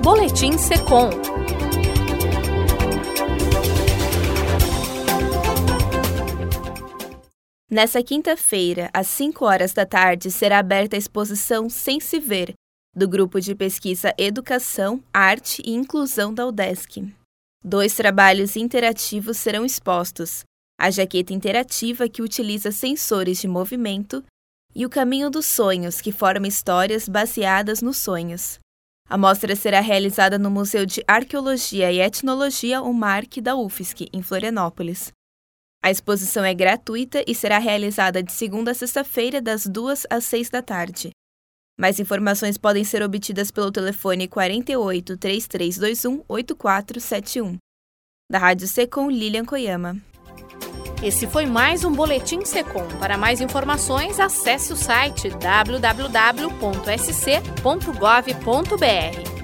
Boletim Secom. Nessa quinta-feira, às 5 horas da tarde, será aberta a exposição Sem Se Ver, do Grupo de Pesquisa Educação, Arte e Inclusão da UDESC. 2 trabalhos interativos serão expostos: a jaqueta interativa, que utiliza sensores de movimento, e o Caminho dos Sonhos, que forma histórias baseadas nos sonhos. A mostra será realizada no Museu de Arqueologia e Etnologia UMARC da UFSC, em Florianópolis. A exposição é gratuita e será realizada de segunda a sexta-feira, das 2 às 6 da tarde. Mais informações podem ser obtidas pelo telefone 48 3321 8471. Da Rádio Secom, Lilian Koyama. Esse foi mais um Boletim Secom. Para mais informações, acesse o site www.sc.gov.br.